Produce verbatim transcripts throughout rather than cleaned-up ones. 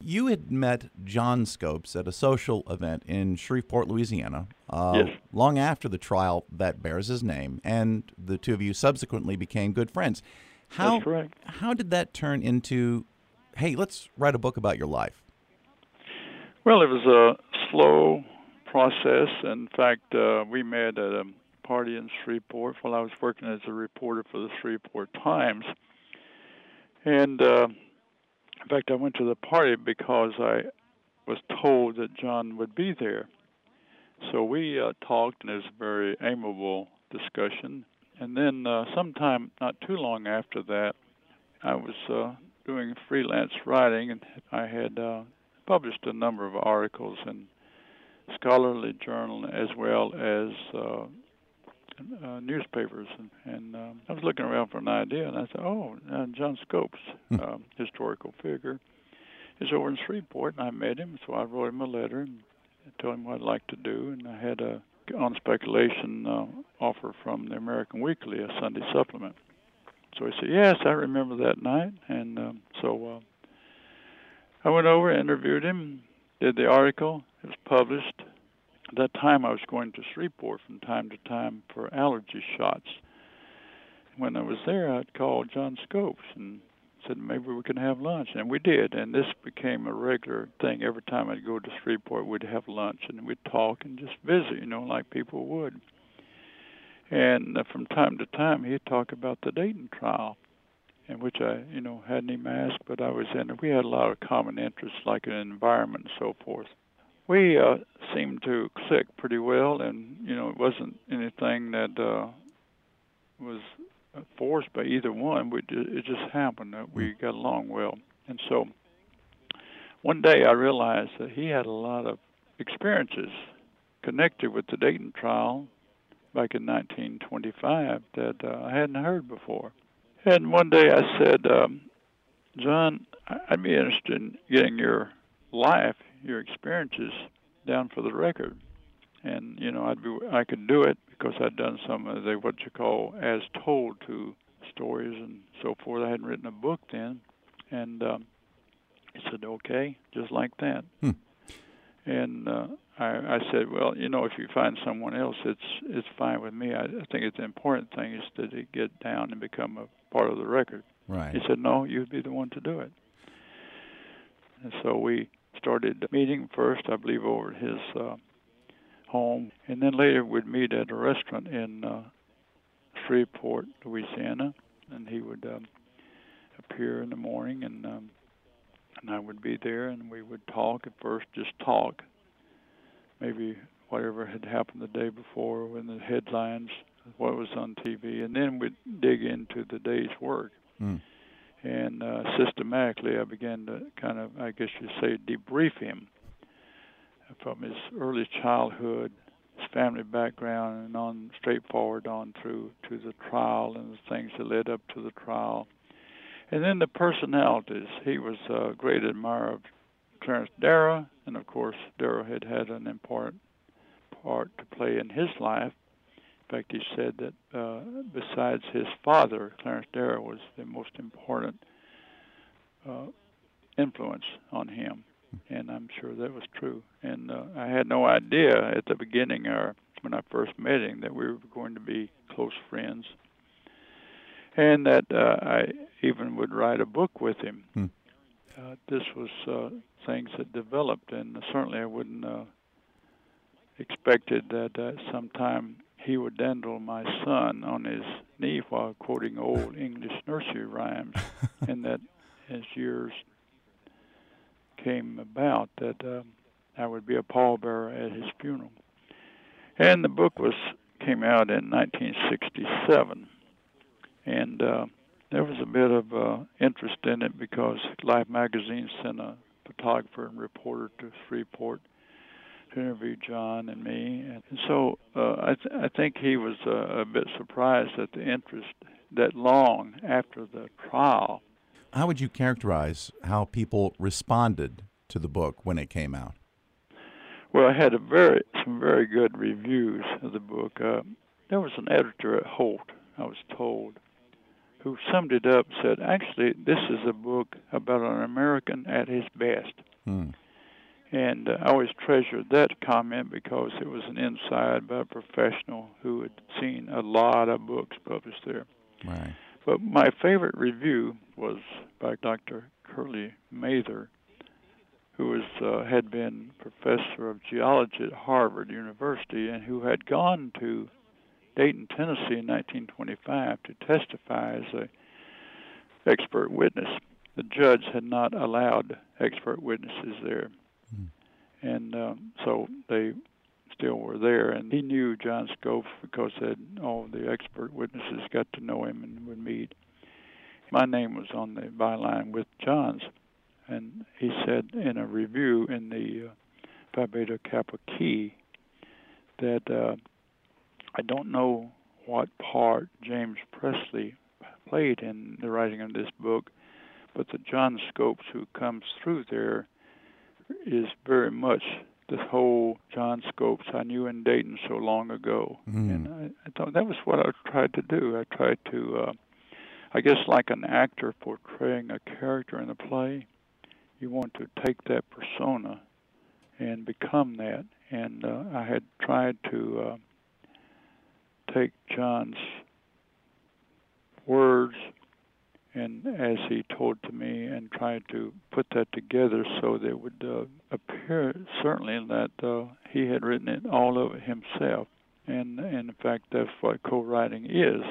You had met John Scopes at a social event in Shreveport, Louisiana, uh, Yes. long after the trial that bears his name, and the two of you subsequently became good friends. How, That's correct. How did that turn into, hey, let's write a book about your life? Well, it was a slow process. In fact, uh, we met at a party in Shreveport while I was working as a reporter for the Shreveport Times. And uh, in fact, I went to the party because I was told that John would be there. So we uh, talked, and it was a very amiable discussion. And then uh, sometime not too long after that, I was uh, doing freelance writing, and I had uh, published a number of articles in scholarly journal as well as uh, uh, newspapers. And, and um, I was looking around for an idea, and I said, oh, uh, John Scopes, Hmm. um, historical figure, is over in Shreveport, and I met him, so I wrote him a letter and told him what I'd like to do, and I had a, on speculation, uh, offer from the American Weekly, a Sunday supplement. So he said, yes, I remember that night, and um, so uh, I went over, interviewed him, did the article. It was published. At that time, I was going to Shreveport from time to time for allergy shots. When I was there, I'd call John Scopes and said maybe we could have lunch, and we did. And this became a regular thing. Every time I'd go to Shreveport, we'd have lunch, and we'd talk and just visit, you know, like people would. And uh, from time to time, he'd talk about the Dayton trial, in which I, you know, hadn't even asked, but I was in it. We had a lot of common interests, like an environment and so forth. We uh, seemed to click pretty well, and, you know, it wasn't anything that uh, was forced by either one. We, it just happened that we got along well. And so one day I realized that he had a lot of experiences connected with the Dayton trial back in nineteen twenty-five that uh, I hadn't heard before. And one day I said, um, John, I'd be interested in getting your life, your experiences down for the record. And, you know, I'd be, I could do it because I'd done some of the, what you call, as told to stories and so forth. I hadn't written a book then. And um, he said, okay, just like that. Hmm. And uh, I, I said, well, you know, if you find someone else, it's it's fine with me. I, I think it's the important thing is that it get down and become a part of the record. Right. He said, no, you'd be the one to do it. And so we started meeting first, I believe, over at his uh, home, and then later we'd meet at a restaurant in uh, Shreveport, Louisiana, and he would um, appear in the morning, and um, and I would be there, and we would talk at first, just talk, maybe whatever had happened the day before in the headlines, what was on T V, and then we'd dig into the day's work. Mm. And uh, systematically, I began to kind of, I guess you'd say, debrief him from his early childhood, his family background, and on straightforward on through to the trial and the things that led up to the trial. And then the personalities. He was a great admirer of Clarence Darrow, and of course, Darrow had had an important part to play in his life. In fact, he said that uh, besides his father, Clarence Darrow was the most important uh, influence on him, and I'm sure that was true. And uh, I had no idea at the beginning, or when I first met him, that we were going to be close friends, and that uh, I even would write a book with him. Hmm. Uh, this was uh, things that developed, and certainly I wouldn't uh, expected that uh, sometime he would dandle my son on his knee while quoting old English nursery rhymes, and that as years came about, that uh, I would be a pallbearer at his funeral. And the book was came out in nineteen sixty-seven, and uh, there was a bit of uh, interest in it because Life magazine sent a photographer and reporter to Shreveport to interview John and me. And so uh, I, th- I think he was uh, a bit surprised at the interest that long after the trial. How would you characterize how people responded to the book when it came out? Well, I had a very some very good reviews of the book. Uh, there was an editor at Holt, I was told, who summed it up and said, actually, this is a book about an American at his best. Hmm. And uh, I always treasured that comment because it was an insight by a professional who had seen a lot of books published there. Right. But my favorite review was by Doctor Curly Mather, who was uh, had been professor of geology at Harvard University and who had gone to Dayton, Tennessee in nineteen twenty-five to testify as a expert witness. The judge had not allowed expert witnesses there. Mm. And um, so they still were there. And he knew John Scopes because had, all the expert witnesses got to know him and would meet. My name was on the byline with John's. And he said in a review in the uh, Phi Beta Kappa Key that uh, I don't know what part James Presley played in the writing of this book, but the John Scopes who comes through there is very much the whole John Scopes I knew in Dayton so long ago. Mm. And I, I thought that was what I tried to do. I tried to, uh, I guess like an actor portraying a character in a play, you want to take that persona and become that. And uh, I had tried to uh, take John's words and as he told to me and tried to put that together so that it would uh, appear certainly that uh, he had written it all of it himself. And, and in fact, that's what co-writing is.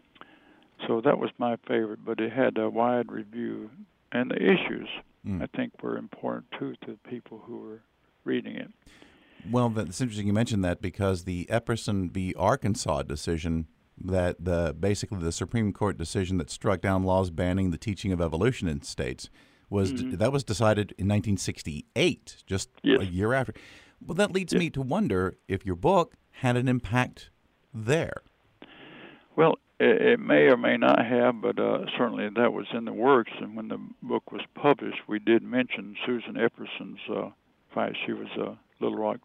So that was my favorite, but it had a wide review. And the issues, mm. I think, were important, too, to the people who were reading it. Well, that's interesting you mentioned that because the Epperson v. Arkansas decision, that the basically the Supreme Court decision that struck down laws banning the teaching of evolution in states, was mm-hmm. that was decided in nineteen sixty-eight, just yes. a year after. Well, that leads yes. me to wonder if your book had an impact there. Well, it, it may or may not have, but uh, certainly that was in the works. And when the book was published, we did mention Susan Epperson's uh, fight. She was a Little Rock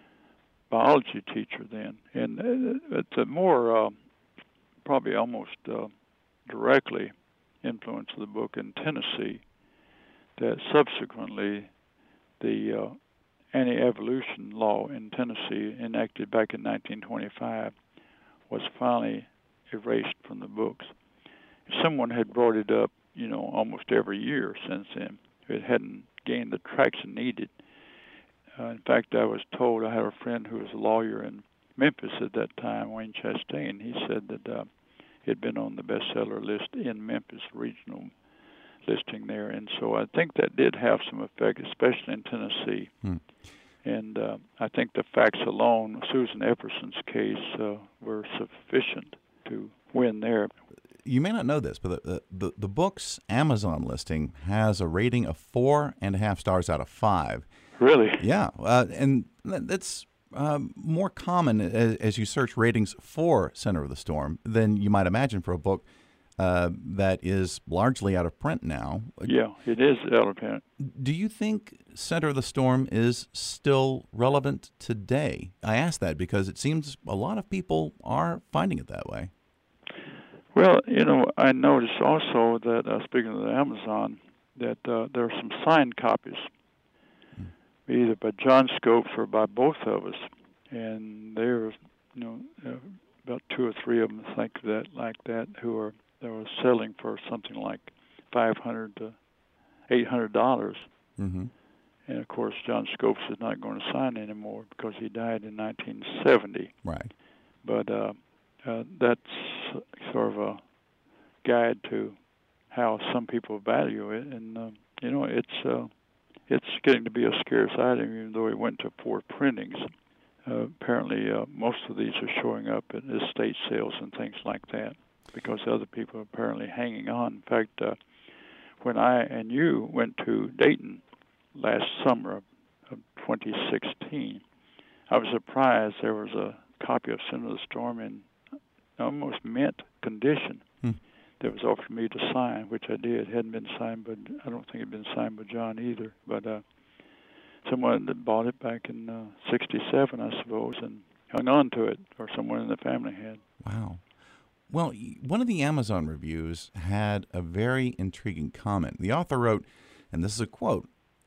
biology teacher then. And uh, it's a more... Uh, probably almost uh, directly influenced the book in Tennessee, that subsequently the uh, anti-evolution law in Tennessee, enacted back in nineteen twenty-five, was finally erased from the books. Someone had brought it up, you know, almost every year since then. It hadn't gained the traction needed. Uh, in fact, I was told, I had a friend who was a lawyer in Memphis at that time, Wayne Chastain. He said that uh, it had been on the bestseller list in Memphis, regional listing there. And so I think that did have some effect, especially in Tennessee. Hmm. And uh, I think the facts alone, Susan Epperson's case, uh, were sufficient to win there. You may not know this, but the, the, the book's Amazon listing has a rating of four and a half stars out of five. Really? Yeah. Uh, and that's um, more common as, as you search ratings for Center of the Storm than you might imagine for a book uh, that is largely out of print now. Yeah, it is out of print. Do you think Center of the Storm is still relevant today? I ask that because it seems a lot of people are finding it that way. Well, you know, I noticed also that, uh, speaking of the Amazon, that uh, there are some signed copies, either by John Scopes or by both of us, and there's, you know, uh, about two or three of them, I think that like that, who are they were selling for something like five hundred to eight hundred dollars. Mm-hmm. And of course, John Scopes is not going to sign anymore because he died in nineteen seventy. Right. But uh, uh, that's sort of a guide to how some people value it, and uh, you know, it's. Uh, It's getting to be a scarce item, even though it went to four printings. Uh, apparently, uh, most of these are showing up at estate sales and things like that because other people are apparently hanging on. In fact, uh, when I and you went to Dayton last summer of twenty sixteen, I was surprised there was a copy of Center of the Storm in almost mint condition. Hmm. That was offered me to sign, which I did. It hadn't been signed, but I don't think it had been signed by John either. But uh, someone that bought it back in uh, sixty-seven, I suppose, and hung on to it, or someone in the family had. Wow. Well, one of the Amazon reviews had a very intriguing comment. The author wrote, and this is a quote,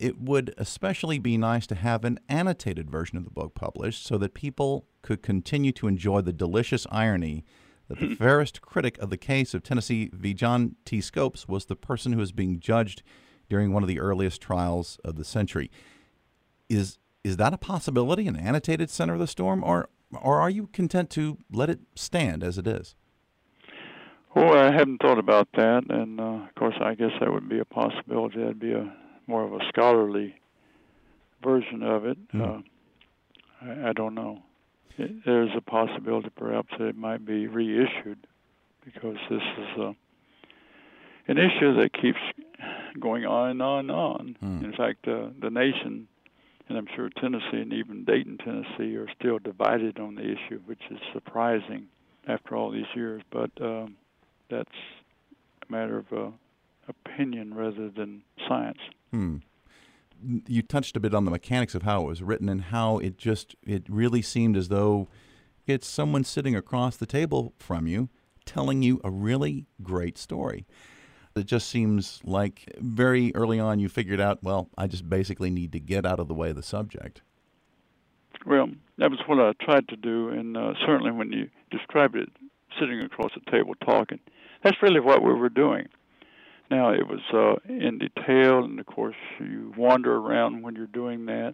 it would especially be nice to have an annotated version of the book published so that people could continue to enjoy the delicious irony that the fairest critic of the case of Tennessee v. John T. Scopes was the person who was being judged during one of the earliest trials of the century. Is is that a possibility, an annotated Center of the Storm, or or are you content to let it stand as it is? Well, I hadn't thought about that, and uh, of course, I guess that would be a possibility. That'd be a more of a scholarly version of it. Mm. Uh, I, I don't know. It, there's a possibility, perhaps, that it might be reissued, because this is uh, an issue that keeps going on and on and on. Mm. In fact, uh, the nation, and I'm sure Tennessee and even Dayton, Tennessee, are still divided on the issue, which is surprising after all these years. But um, that's a matter of uh, opinion rather than science. Hmm. You touched a bit on the mechanics of how it was written and how it just, it really seemed as though it's someone sitting across the table from you telling you a really great story. It just seems like very early on you figured out, well, I just basically need to get out of the way of the subject. Well, that was what I tried to do, and uh, certainly when you described it, sitting across the table talking, that's really what we were doing. Now, it was uh, in detail, and of course, you wander around when you're doing that.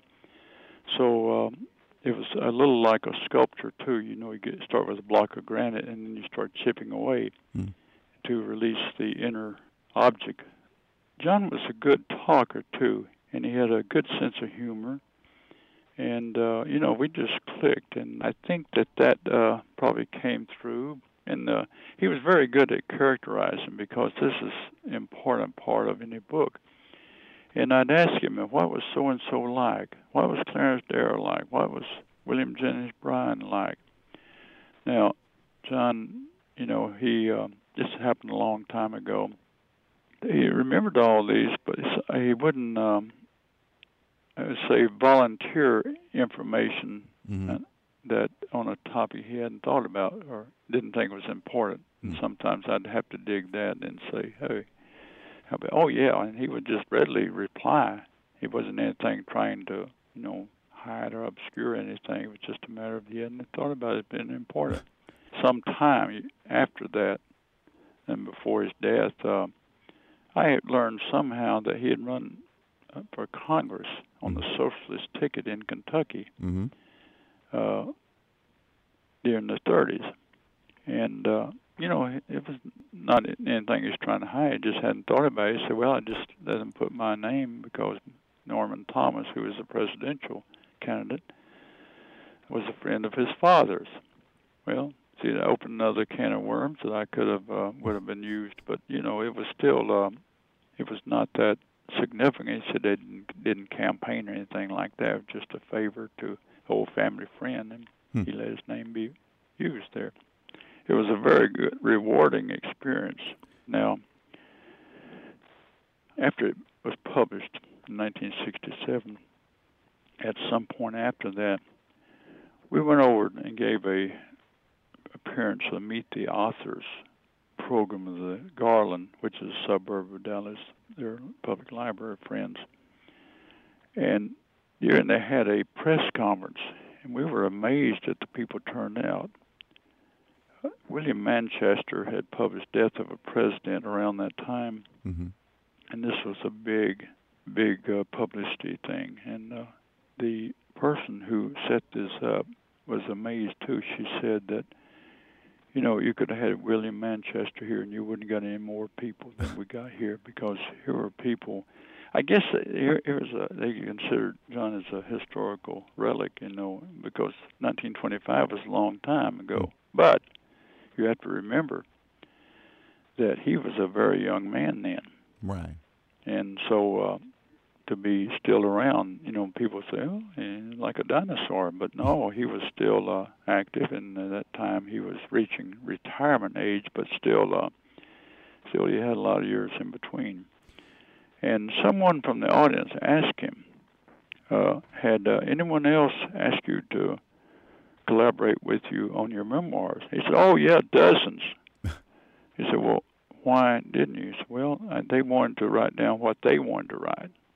So um, it was a little like a sculpture, too. You know, you get, start with a block of granite, and then you start chipping away mm. to release the inner object. John was a good talker, too, and he had a good sense of humor. And, uh, you know, we just clicked, and I think that that uh, probably came through. And uh, he was very good at characterizing, because this is an important part of any book. And I'd ask him, what was so-and-so like? What was Clarence Darrow like? What was William Jennings Bryan like? Now, John, you know, he uh, this happened a long time ago. He remembered all these, but he wouldn't, um, I would say, volunteer information mm-hmm. uh, that on a topic he hadn't thought about or didn't think was important. Mm-hmm. And sometimes I'd have to dig that and say, hey, how about, oh, yeah, and he would just readily reply. It wasn't anything trying to, you know, hide or obscure anything. It was just a matter of he hadn't thought about it being important. Some time after that and before his death, uh, I had learned somehow that he had run uh, for Congress on the socialist ticket in Kentucky. Mm-hmm. Uh, during the thirties. And, uh, you know, it was not anything he was trying to hide. He just hadn't thought about it. He said, well, I just let him put my name because Norman Thomas, who was a presidential candidate, was a friend of his father's. Well, see, that opened another can of worms that I could have, uh, would have been used. But, you know, it was still, um, it was not that significant. He said they didn't, didn't campaign or anything like that. It was just a favor to old family friend, and hmm. he let his name be used there. It was a very good, rewarding experience. Now, after it was published in nineteen sixty-seven, at some point after that, we went over and gave a appearance to Meet the Authors program of the Garland, which is a suburb of Dallas, their public library friends. And and they had a press conference, and we were amazed that the people turned out. Uh, William Manchester had published Death of a President around that time, mm-hmm. and this was a big, big uh, publicity thing. And uh, the person who set this up was amazed, too. She said that, you know, you could have had William Manchester here, and you wouldn't have got any more people than we got here, because here were people. I guess here, here's a, they considered John as a historical relic, you know, because nineteen twenty-five was a long time ago. But you have to remember that he was a very young man then. Right. And so uh, to be still around, you know, people say, oh, he's like a dinosaur. But no, he was still uh, active, and at that time he was reaching retirement age, but still, uh, still he had a lot of years in between. And someone from the audience asked him, uh, had uh, anyone else asked you to collaborate with you on your memoirs? He said, oh, yeah, dozens. He said, well, why didn't you? He said, well, they wanted to write down what they wanted to write.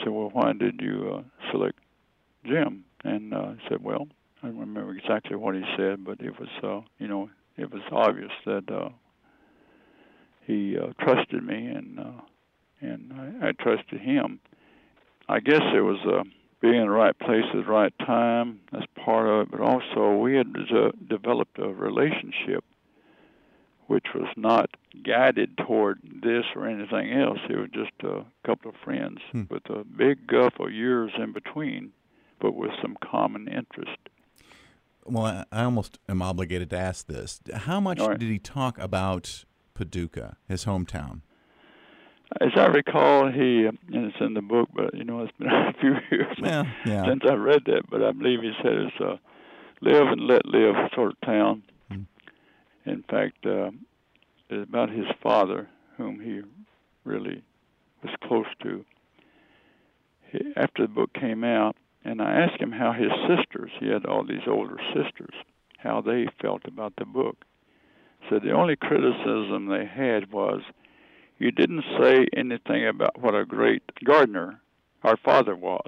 said, well, why did you uh, select Jim? And uh, I said, well, I don't remember exactly what he said, but it was, uh, you know, it was obvious that uh, he uh, trusted me, and uh, and I, I trusted him. I guess it was uh, being in the right place at the right time. That's part of it, but also we had de- developed a relationship which was not guided toward this or anything else. It was just a couple of friends hmm. with a big gulf of years in between, but with some common interest. Well, I, I almost am obligated to ask this. How much right. did he talk about Paducah, his hometown? As I recall, he, and it's in the book, but, you know, it's been a few years yeah, yeah. since I read that, but I believe he said it's a live and let live sort of town. Hmm. In fact, uh, it's about his father, whom he really was close to. He, after the book came out, and I asked him how his sisters, he had all these older sisters, how they felt about the book. So the only criticism they had was, you didn't say anything about what a great gardener our father was.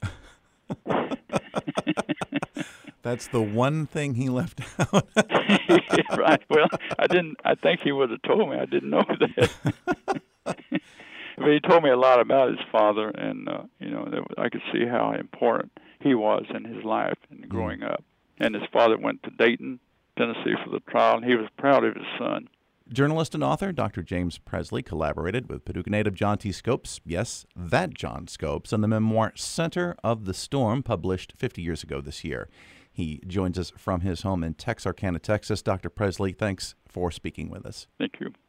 That's the one thing he left out. Right. Well, I didn't. I think he would have told me. I didn't know that. But he told me a lot about his father, and uh, you know, that I could see how important he was in his life and growing mm. up. And his father went to Dayton, Tennessee, for the trial, and he was proud of his son. Journalist and author Doctor James Presley collaborated with Paducah native John T. Scopes, yes, that John Scopes, on the memoir Center of the Storm, published fifty years ago this year. He joins us from his home in Texarkana, Texas. Doctor Presley, thanks for speaking with us. Thank you.